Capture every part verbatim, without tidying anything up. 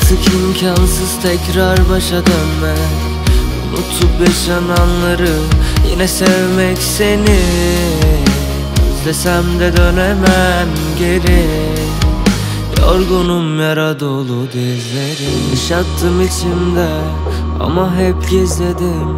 Artık imkansız tekrar başa dönmek, unutup yaşananları yine sevmek seni. Özlesem de dönemem geri, yorgunum yara dolu dizlerim. Yaşattım içimde ama hep gizledim,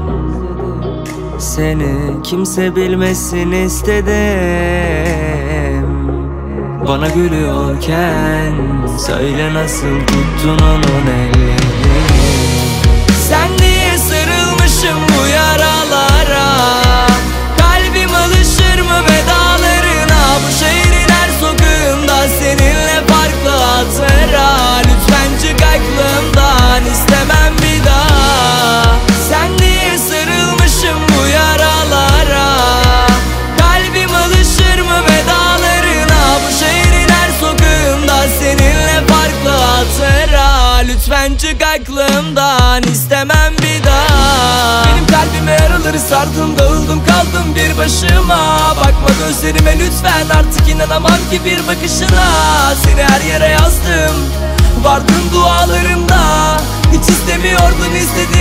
seni kimse bilmesin istedim. Bana gülüyorken söyle nasıl tuttun onun ellerini. Sen niye sarılmışım bu yaralara? Kalbim alışır mı vedalarına? Bu şehrin her sokağında seninle farklı hatıra. Lütfen çık aklımdan, istemem bir daha. Sen niye sarılmışım bu yaralara? Kalbim alışır mı vedalarına? Bu şehrin her sokağında seninle farklı hatıra. Lütfen çık aklımdan, istemem bir daha. Benim kalbime yaraları sardım, dağıldım kaldım bir başıma. Bakma gözlerime lütfen, artık inanamam ki bir bakışına. Seni her yere yazdım, vardın dualarımda. Hiç istemiyordun, istediğin